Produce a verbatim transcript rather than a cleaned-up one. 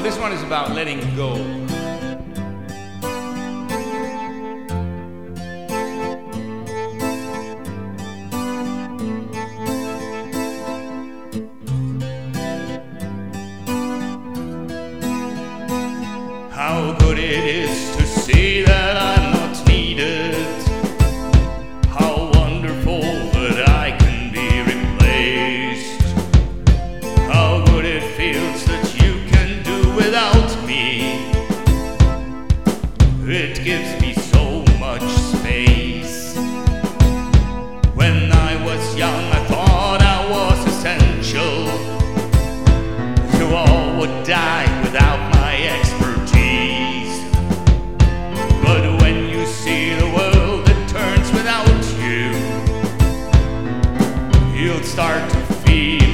this one is about letting go. How good it is to see that I'm not needed. How wonderful that I can be replaced. How good it feels that you can do without me. It gives me so much space. When I was young, I thought I was essential. You all would die without my expertise. But when you see the world that turns without you, you'll start to feel